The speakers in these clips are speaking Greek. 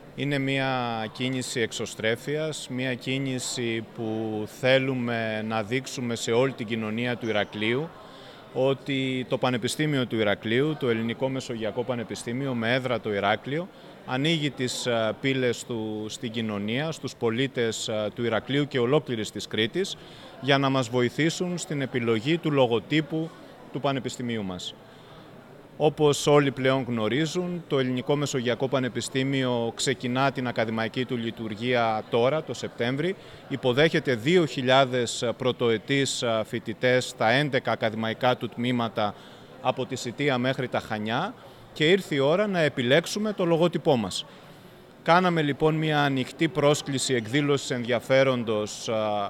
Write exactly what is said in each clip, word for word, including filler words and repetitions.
Είναι μια κίνηση εξωστρέφειας, μια κίνηση που θέλουμε να δείξουμε σε όλη την κοινωνία του Ηρακλείου ότι το Πανεπιστήμιο του Ηρακλείου, το Ελληνικό Μεσογειακό Πανεπιστήμιο με έδρα το Ηράκλειο, ανοίγει τις πύλες του στην κοινωνία, στους πολίτες του Ηρακλείου και ολόκληρης της Κρήτης για να μας βοηθήσουν στην επιλογή του λογοτύπου του Πανεπιστημίου μας. Όπως όλοι πλέον γνωρίζουν, το Ελληνικό Μεσογειακό Πανεπιστήμιο ξεκινά την ακαδημαϊκή του λειτουργία τώρα, το Σεπτέμβρη. Υποδέχεται δύο χιλιάδες πρωτοετής φοιτητές στα έντεκα ακαδημαϊκά του τμήματα από τη Σιτία μέχρι τα Χανιά και ήρθε η ώρα να επιλέξουμε το λογότυπό μας. Κάναμε λοιπόν μια ανοιχτή πρόσκληση εκδήλωσης ενδιαφέροντος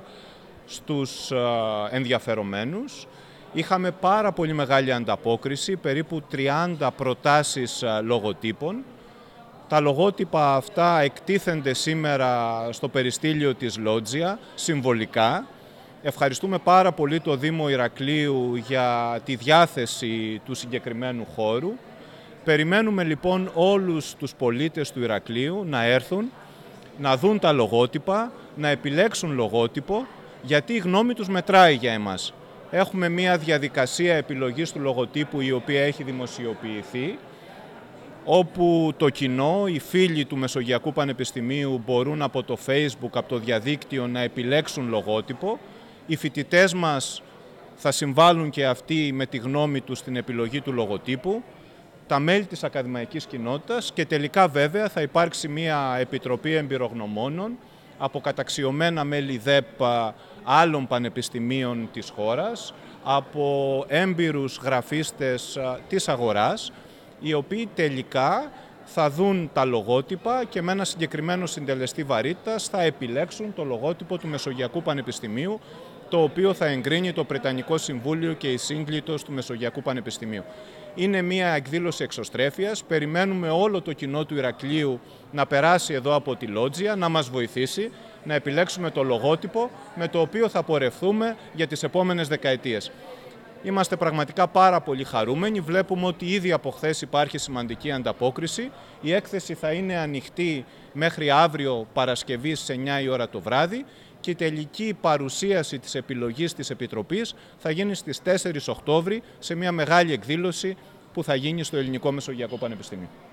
στους ενδιαφερομένους. Είχαμε πάρα πολύ μεγάλη ανταπόκριση, περίπου τριάντα προτάσεις λογοτύπων. Τα λογότυπα αυτά εκτίθενται σήμερα στο περιστήλιο της Λότζια, συμβολικά. Ευχαριστούμε πάρα πολύ το Δήμο Ηρακλείου για τη διάθεση του συγκεκριμένου χώρου. Περιμένουμε λοιπόν όλους τους πολίτες του Ηρακλείου να έρθουν, να δουν τα λογότυπα, να επιλέξουν λογότυπο, γιατί η γνώμη τους μετράει για εμάς. Έχουμε μια διαδικασία επιλογής του λογοτύπου η οποία έχει δημοσιοποιηθεί, όπου το κοινό, οι φίλοι του Μεσογειακού Πανεπιστημίου μπορούν από το Facebook, από το διαδίκτυο να επιλέξουν λογότυπο. Οι φοιτητές μας θα συμβάλλουν και αυτοί με τη γνώμη τους στην επιλογή του λογοτύπου, τα μέλη της ακαδημαϊκής κοινότητας και τελικά βέβαια θα υπάρξει μια επιτροπή εμπειρογνωμόνων από καταξιωμένα μέλη ΔΕΠ άλλων πανεπιστημίων της χώρας, από έμπειρους γραφίστες της αγοράς, οι οποίοι τελικά θα δουν τα λογότυπα και με ένα συγκεκριμένο συντελεστή βαρύτητας θα επιλέξουν το λογότυπο του Μεσογειακού Πανεπιστημίου, το οποίο θα εγκρίνει το Πρετανικό Συμβούλιο και η Σύγκλιτος του Μεσογειακού Πανεπιστημίου. Είναι μια εκδήλωση εξωστρέφειας. Περιμένουμε όλο το κοινό του Ηρακλείου να περάσει εδώ από τη Λότζια, να μας βοηθήσει να επιλέξουμε το λογότυπο με το οποίο θα πορευθούμε για τις επόμενες δεκαετίες. Είμαστε πραγματικά πάρα πολύ χαρούμενοι. Βλέπουμε ότι ήδη από χθες υπάρχει σημαντική ανταπόκριση. Η έκθεση θα είναι ανοιχτή μέχρι αύριο Παρασκευή στις εννιά η ώρα το βράδυ και η τελική παρουσίαση της επιλογής της Επιτροπής θα γίνει στις τέσσερις Οκτώβρη σε μια μεγάλη εκδήλωση που θα γίνει στο Ελληνικό Μεσογειακό Πανεπιστήμιο.